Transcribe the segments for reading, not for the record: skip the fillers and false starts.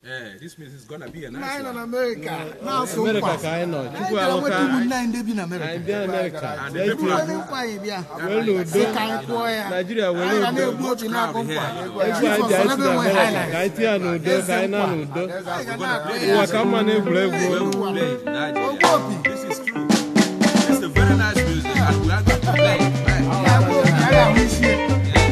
This means it's gonna be a nice Nine one. in America. Now so America far. ka no. Chukwu I went to aloka. nine in America. I be America. And the people are Well no do. Nigeria well no do. Egwu aja esi na America. Ka iti anu do, ka ina anu do. Wa ka ma na egwu. This is true. It's a very nice music and we are going to play it. Right?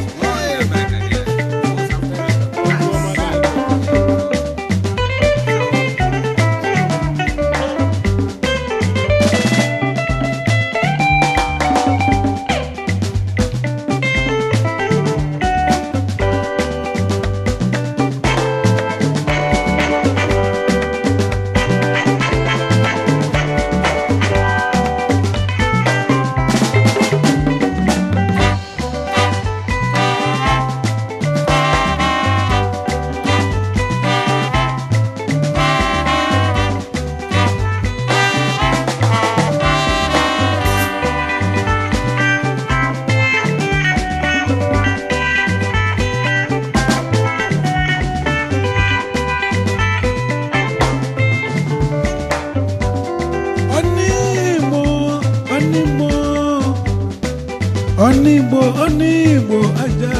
Onigbo aja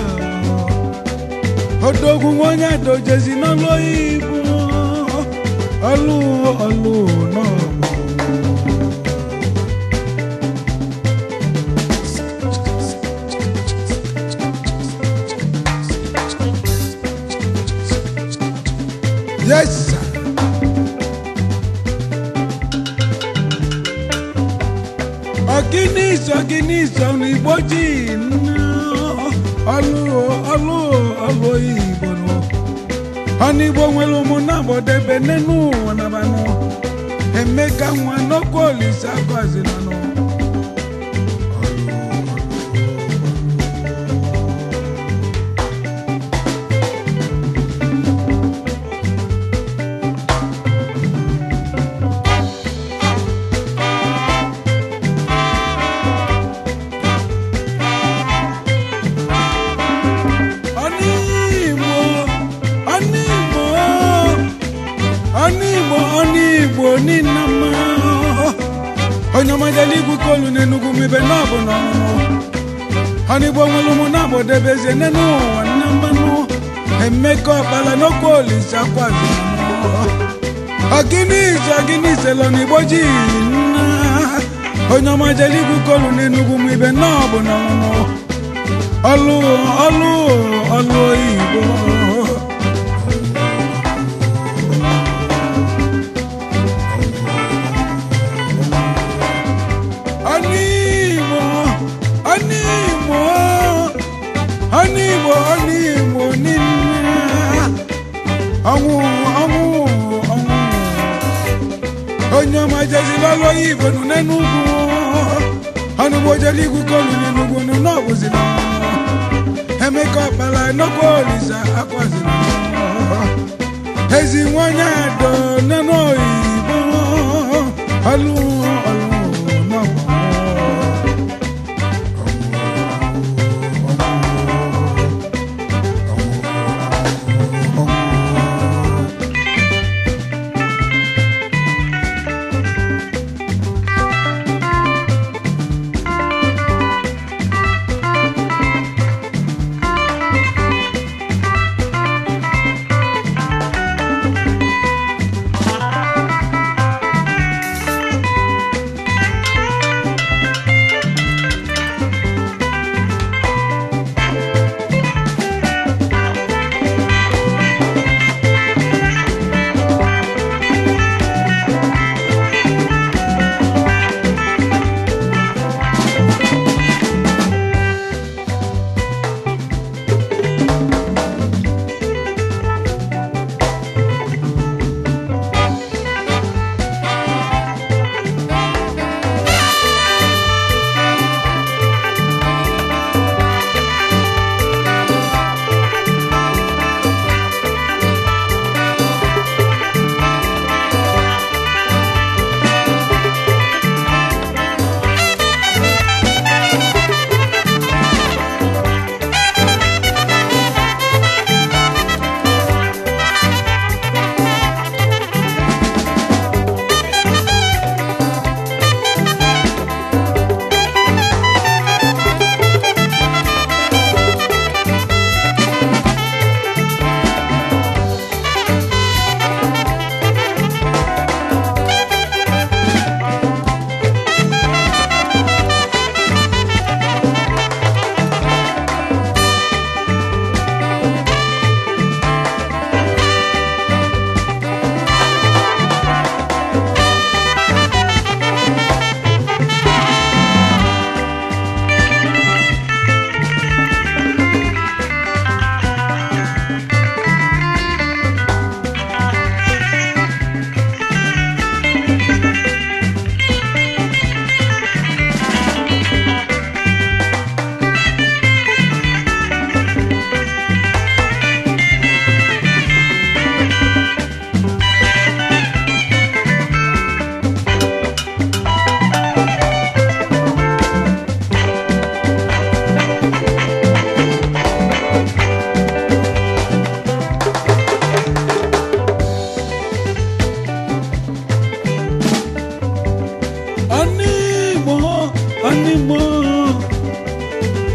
odogun wonya dojezi no loyibo olu no yes sir. Oginiso ni boji alo Igbo no Onigbo nwelu mu na bodebe nenu wanabano emeka nwa no kolisa kwazina no Onigbo ni nama Onyamajali kukolu nenugu mibe nabo no Onigbo nwelu na bodebeze nenu wanambano emeka bala no kolisa kwazi Oginiso lo ni boji na Onyamajali kukolu nenugu mibe nabo no Olu Igbo Onigbo nina Awu Onyamajali lolo Igbo nenugu Onigbo jali kukolu nenugu no buzina Emeka bala no kolisa akwazina Ezi nwanya do neno Igbo Olu no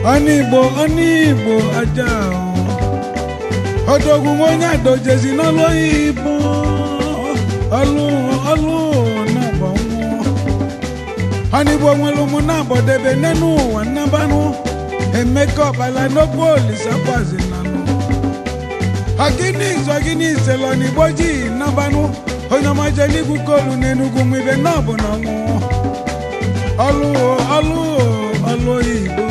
Onigbo aja Odogun onye adojezi n'ọlụ Igbo ọlụ na-agba nwụọ Onigbo nwere ụmụ na-agbọdebe n'enu ụwa nnabanụ Emeka ọbala n'okwu Olisakwazi nanụ Agini iselo n'Igbo ji nnabanụ onye ọmaje n'igwu kolu n'Enugu mwibe n'ọbụ na nwụọ ọlụ Igbo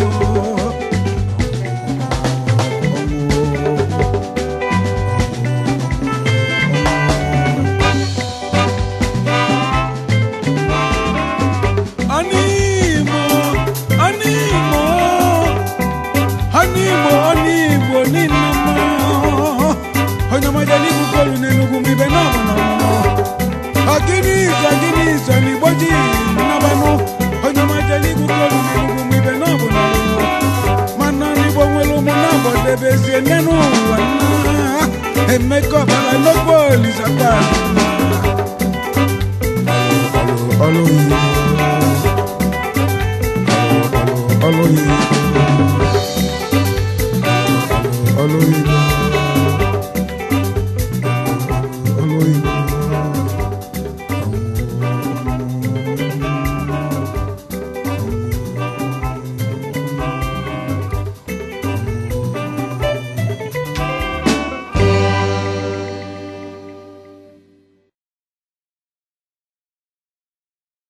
Emeka ọbala n'okwu Olisakwazi